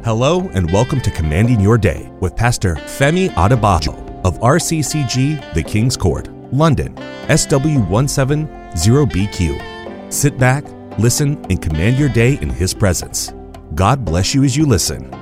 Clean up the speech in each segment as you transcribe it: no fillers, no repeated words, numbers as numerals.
Hello and welcome to Commanding Your Day with Pastor Femi Adebayo of RCCG The King's Court, London, SW170BQ. Sit back, listen, and command your day in His presence. God bless you as you listen.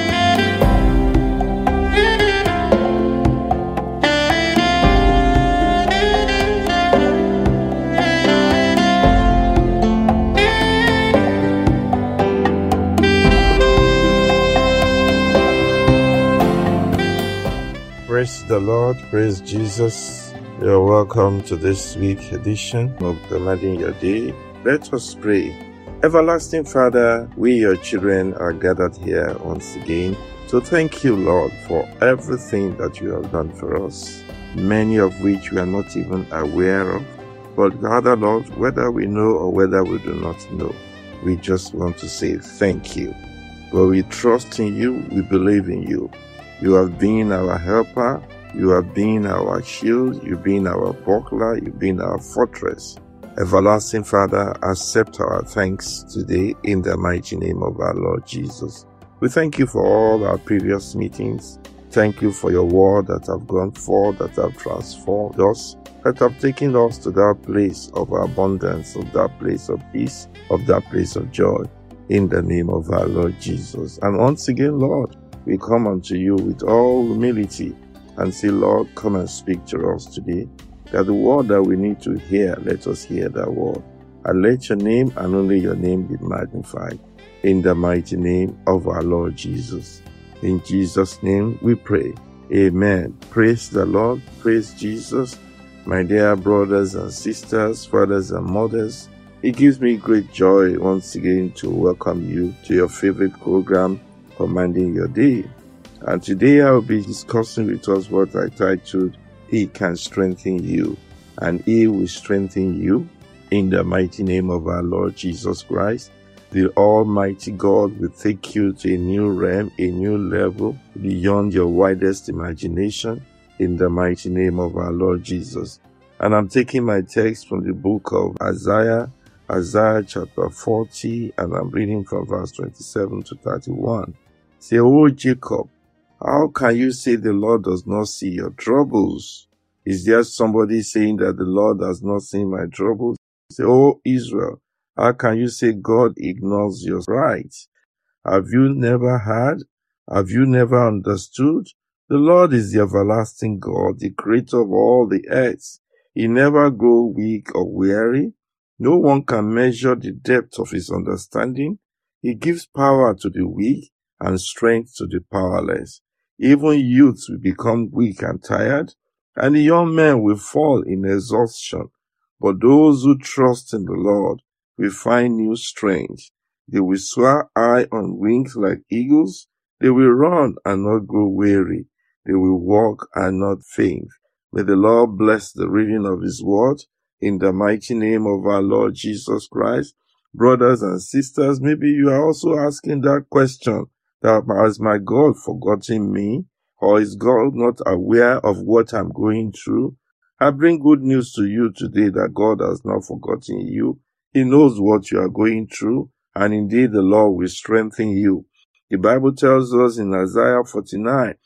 Praise the Lord, praise Jesus. You're welcome to this week's edition of Commanding Your Day. Let us pray. Everlasting Father, we your children are gathered here once again to thank you, Lord, for everything that you have done for us, many of which we are not even aware of. But Father, Lord, whether we know or whether we do not know, we just want to say thank you. For we trust in you, we believe in you. You have been our helper, you have been our shield, you've been our buckler, you've been our fortress. Everlasting Father, accept our thanks today in the mighty name of our Lord Jesus. We thank you for all our previous meetings. Thank you for your word that have gone forth, that have transformed us, that have taken us to that place of abundance, of that place of peace, of that place of joy, in the name of our Lord Jesus. And once again, Lord, we come unto you with all humility and say, Lord, come and speak to us today. That the word that we need to hear, let us hear that word. And let your name and only your name be magnified. In the mighty name of our Lord Jesus. In Jesus' name we pray. Amen. Praise the Lord. Praise Jesus. My dear brothers and sisters, fathers and mothers, it gives me great joy once again to welcome you to your favorite program, Commanding Your Day. And today I will be discussing with us what I titled, He Can Strengthen You, and He will strengthen you in the mighty name of our Lord Jesus Christ. The Almighty God will take you to a new realm, a new level, beyond your widest imagination, in the mighty name of our Lord Jesus. And I'm taking my text from the book of Isaiah chapter 40, and I'm reading from verse 27 to 31. Say, O Jacob, how can you say the Lord does not see your troubles? Is there somebody saying that the Lord has not seen my troubles? Say, O Israel, how can you say God ignores your rights? Have you never heard? Have you never understood? The Lord is the everlasting God, the creator of all the earth. He never grows weak or weary. No one can measure the depth of his understanding. He gives power to the weak and strength to the powerless. Even youths will become weak and tired, and the young men will fall in exhaustion. But those who trust in the Lord will find new strength. They will soar high on wings like eagles. They will run and not grow weary. They will walk and not faint. May the Lord bless the reading of His word in the mighty name of our Lord Jesus Christ. Brothers and sisters, maybe you are also asking that question, that has my God forgotten me? Or is God not aware of what I'm going through? I bring good news to you today that God has not forgotten you. He knows what you are going through, and indeed the Lord will strengthen you. The Bible tells us in Isaiah 49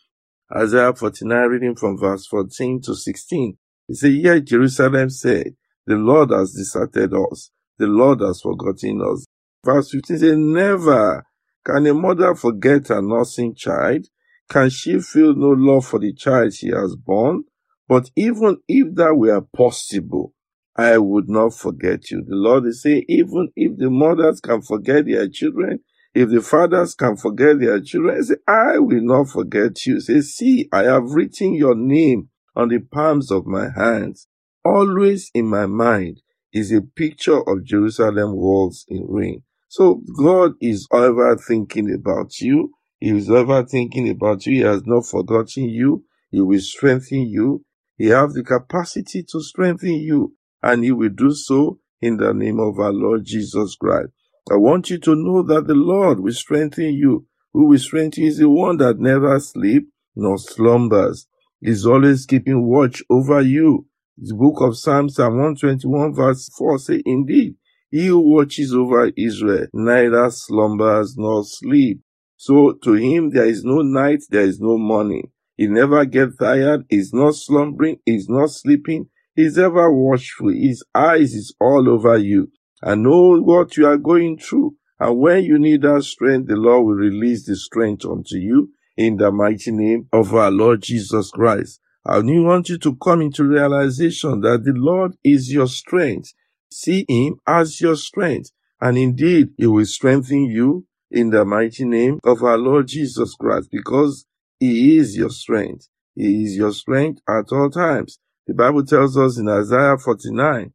reading from verse 14 to 16, it says, Yet Jerusalem said, the Lord has deserted us, the Lord has forgotten us. Verse 15 says, Never can a mother forget her nursing child? Can she feel no love for the child she has born? But even if that were possible, I would not forget you. The Lord is saying, even if the mothers can forget their children, if the fathers can forget their children, say, I will not forget you. Say, see, I have written your name on the palms of my hands. Always in my mind is a picture of Jerusalem walls in ruin. So God is ever thinking about you. He is ever thinking about you. He has not forgotten you. He will strengthen you. He has the capacity to strengthen you, and He will do so in the name of our Lord Jesus Christ. I want you to know that the Lord will strengthen you. Who will strengthen you is the one that never sleeps nor slumbers. He is always keeping watch over you. The book of Psalms, Psalm 121 verse 4 says, Indeed, He who watches over Israel neither slumbers nor sleep. So to him there is no night, there is no morning. He never gets tired, he's not slumbering, he's not sleeping, he's ever watchful. His eyes is all over you and know what you are going through. And when you need that strength, the Lord will release the strength unto you in the mighty name of our Lord Jesus Christ. I want you to come into realization that the Lord is your strength. See him as your strength. And indeed, he will strengthen you in the mighty name of our Lord Jesus Christ, because he is your strength. He is your strength at all times. The Bible tells us in Isaiah 49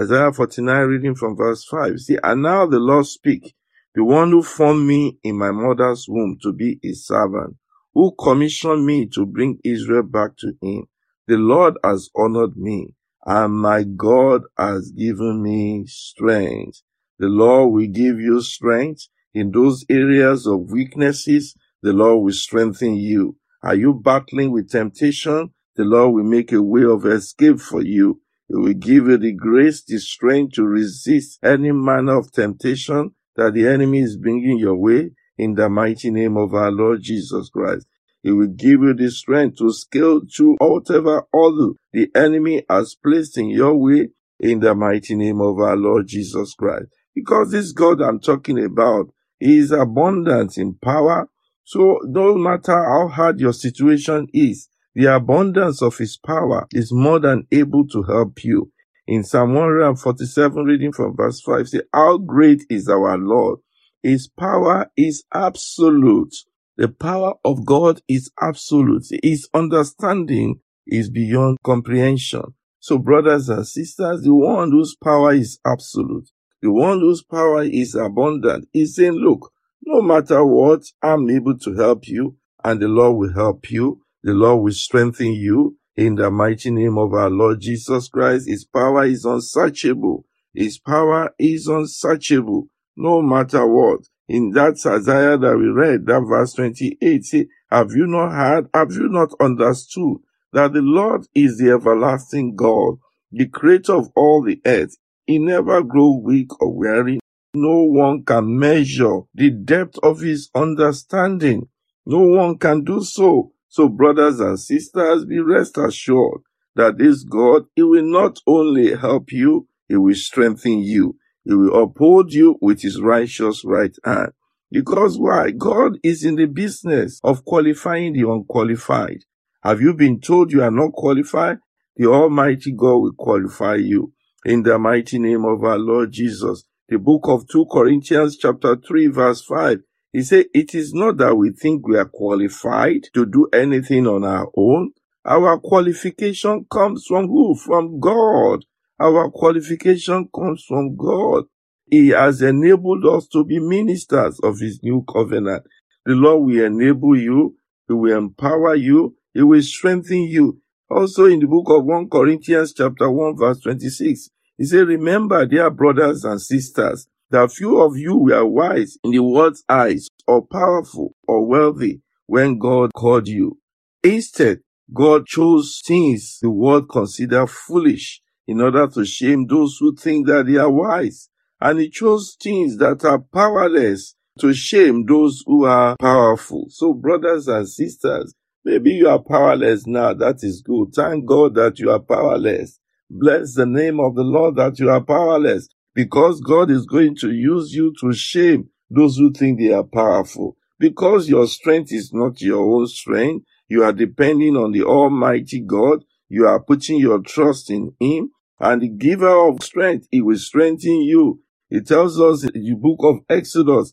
reading from verse 5, see, and now the Lord speak, the one who formed me in my mother's womb to be his servant, who commissioned me to bring Israel back to him. The Lord has honored me, and my God has given me strength. The Lord will give you strength in those areas of weaknesses. The Lord will strengthen you. Are you battling with temptation? The Lord will make a way of escape for you. He will give you the grace, the strength to resist any manner of temptation that the enemy is bringing your way in the mighty name of our Lord Jesus Christ. He will give you the strength to scale through whatever hurdle the enemy has placed in your way in the mighty name of our Lord Jesus Christ. Because this God I'm talking about, he is abundant in power. So no matter how hard your situation is, the abundance of his power is more than able to help you. In Psalm 147, reading from verse 5, say, how great is our Lord? His power is absolute. The power of God is absolute. His understanding is beyond comprehension. So brothers and sisters, the one whose power is absolute, the one whose power is abundant, is saying, look, no matter what, I'm able to help you, and the Lord will help you. The Lord will strengthen you in the mighty name of our Lord Jesus Christ. His power is unsearchable. His power is unsearchable, no matter what. In that Isaiah that we read, that verse 28, say, have you not heard, have you not understood that the Lord is the everlasting God, the creator of all the earth? He never grows weak or weary. No one can measure the depth of his understanding. No one can do so. So brothers and sisters, be rest assured that this God, he will not only help you, he will strengthen you. He will uphold you with his righteous right hand. Because why? God is in the business of qualifying the unqualified. Have you been told you are not qualified? The Almighty God will qualify you. In the mighty name of our Lord Jesus. The book of 2 Corinthians chapter 3 verse 5. He said, it is not that we think we are qualified to do anything on our own. Our qualification comes from who? From God. Our qualification comes from God. He has enabled us to be ministers of his new covenant. The Lord will enable you. He will empower you. He will strengthen you. Also in the book of 1 Corinthians chapter 1 verse 26, he said, remember, dear brothers and sisters, that few of you were wise in the world's eyes, or powerful, or wealthy, when God called you. Instead, God chose things the world considers foolish in order to shame those who think that they are wise. And he chose things that are powerless to shame those who are powerful. So brothers and sisters, maybe you are powerless now. That is good. Thank God that you are powerless. Bless the name of the Lord that you are powerless, because God is going to use you to shame those who think they are powerful. Because your strength is not your own strength, you are depending on the Almighty God. You are putting your trust in him, and the giver of strength, he will strengthen you. It tells us in the book of Exodus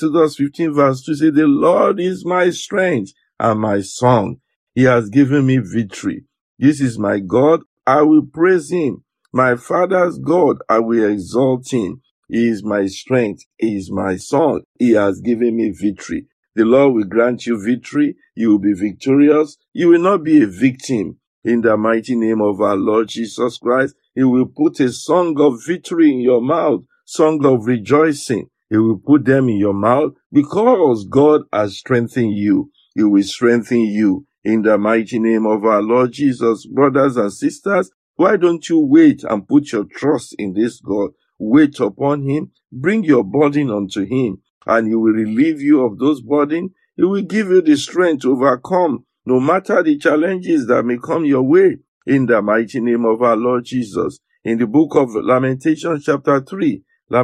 15 verse 2, say, the Lord is my strength and my song. He has given me victory. This is my God. I will praise him. My Father's God, I will exalt him. He is my strength. He is my song. He has given me victory. The Lord will grant you victory. You will be victorious. You will not be a victim. In the mighty name of our Lord Jesus Christ, he will put a song of victory in your mouth, song of rejoicing. He will put them in your mouth because God has strengthened you. He will strengthen you. In the mighty name of our Lord Jesus, brothers and sisters, why don't you wait and put your trust in this God? Wait upon him. Bring your burden unto him. and He will relieve you of those burdens. He will give you the strength to overcome no matter the challenges that may come your way, in the mighty name of our Lord Jesus. In the book of Lamentations chapter 3,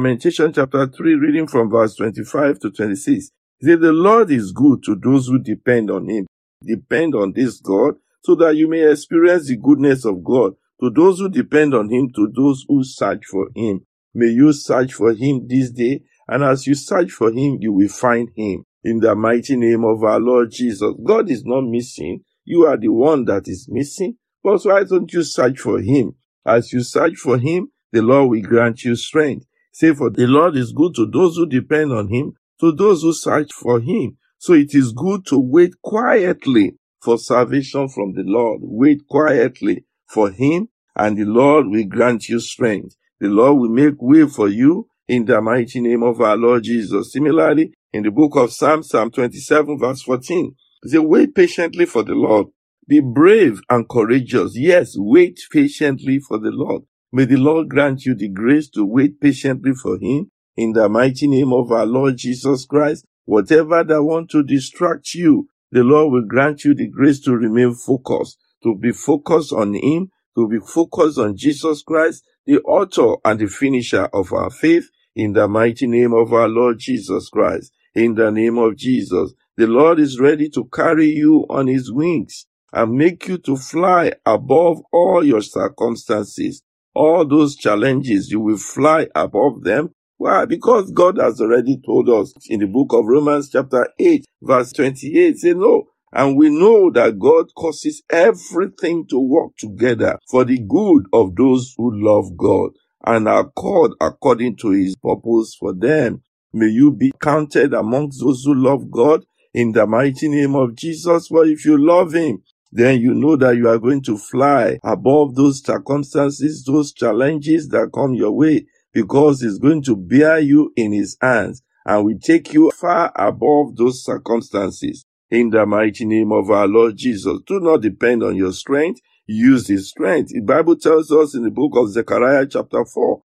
reading from verse 25 to 26, it says, the Lord is good to those who depend on Him. Depend on this God so that you may experience the goodness of God. To those who depend on Him, to those who search for Him. May you search for Him this day, and as you search for Him, you will find Him. In the mighty name of our Lord Jesus. God is not missing. You are the one that is missing. But why don't you search for Him? As you search for Him, the Lord will grant you strength. Say, for the Lord is good to those who depend on Him, to those who search for Him. So it is good to wait quietly for salvation from the Lord. Wait quietly for Him, and the Lord will grant you strength. The Lord will make way for you in the mighty name of our Lord Jesus. Similarly, in the book of Psalm 27, verse 14, it says, wait patiently for the Lord. Be brave and courageous. Yes, wait patiently for the Lord. May the Lord grant you the grace to wait patiently for Him in the mighty name of our Lord Jesus Christ. Whatever that want to distract you, the Lord will grant you the grace to remain focused, to be focused on Him, to be focused on Jesus Christ, the author and the finisher of our faith, in the mighty name of our Lord Jesus Christ. In the name of Jesus, the Lord is ready to carry you on His wings and make you to fly above all your circumstances. All those challenges, you will fly above them. Why? Because God has already told us in the book of Romans chapter 8, verse 28, say no. And we know that God causes everything to work together for the good of those who love God and are called according to His purpose for them. May you be counted amongst those who love God in the mighty name of Jesus. For if you love Him, then you know that you are going to fly above those circumstances, those challenges that come your way, because He's going to bear you in His hands and will take you far above those circumstances. In the mighty name of our Lord Jesus, do not depend on your strength. Use His strength. The Bible tells us in the book of Zechariah chapter 4,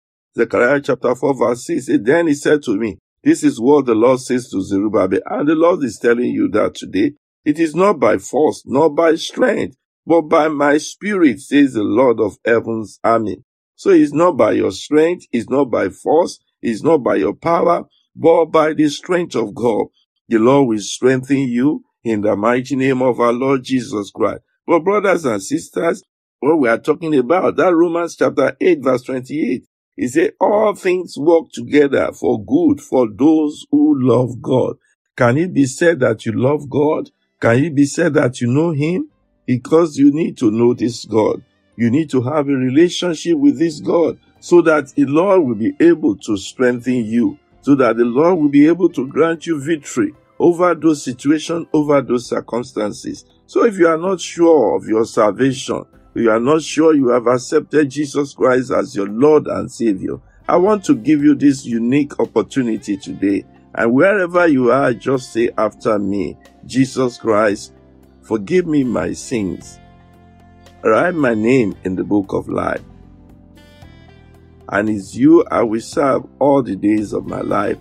verse 6, then He said to me, this is what the Lord says to Zerubbabel. And the Lord is telling you that today, it is not by force, nor by strength, but by my Spirit, says the Lord of heaven's army. So it's not by your strength, it's not by force, it's not by your power, but by the strength of God. The Lord will strengthen you in the mighty name of our Lord Jesus Christ. But brothers and sisters, what we are talking about, that Romans chapter 8, verse 28, it says, all things work together for good for those who love God. Can it be said that you love God? Can it be said that you know Him? Because you need to know this God. You need to have a relationship with this God so that the Lord will be able to strengthen you, so that the Lord will be able to grant you victory over those situations, over those circumstances. So if you are not sure of your salvation, you are not sure you have accepted Jesus Christ as your Lord and Savior, I want to give you this unique opportunity today. And wherever you are, just say after me, Jesus Christ, forgive me my sins. Write my name in the book of life. And it's you I will serve all the days of my life.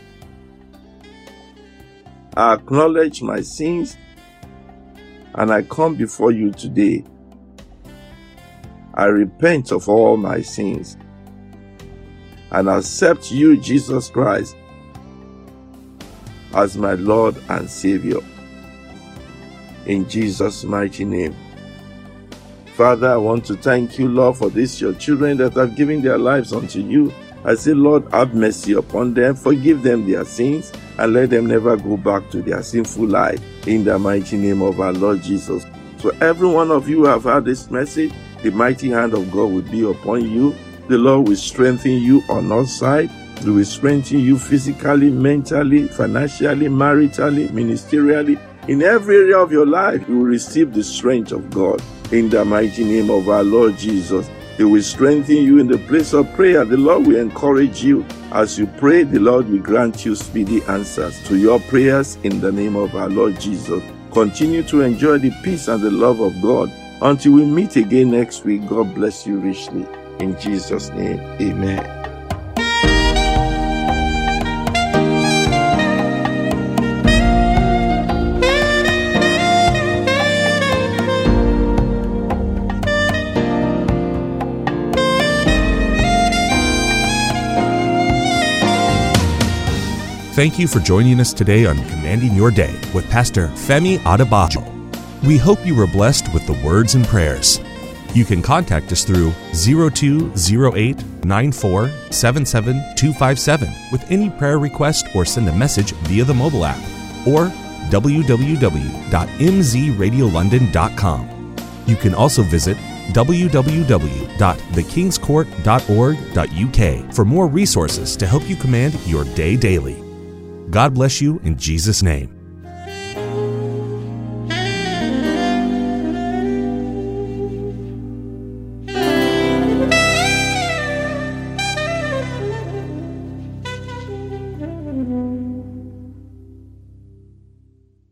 I acknowledge my sins and I come before you today. I repent of all my sins and accept you, Jesus Christ, as my Lord and Savior. In Jesus' mighty name. Father, I want to thank you, Lord, for this, your children that have given their lives unto you. I say, Lord, have mercy upon them, forgive them their sins, and let them never go back to their sinful life. In the mighty name of our Lord Jesus. So every one of you who have heard this message, the mighty hand of God will be upon you. The Lord will strengthen you on all sides. He will strengthen you physically, mentally, financially, maritally, ministerially. In every area of your life, you will receive the strength of God. In the mighty name of our Lord Jesus. He will strengthen you in the place of prayer. The Lord will encourage you. As you pray, the Lord will grant you speedy answers to your prayers in the name of our Lord Jesus. Continue to enjoy the peace and the love of God. Until we meet again next week, God bless you richly. In Jesus' name, amen. Thank you for joining us today on Commanding Your Day with Pastor Femi Adebayo. We hope you were blessed with the words and prayers. You can contact us through 0208-9477-257 with any prayer request or send a message via the mobile app or www.mzradiolondon.com. You can also visit www.thekingscourt.org.uk for more resources to help you command your day daily. God bless you in Jesus' name.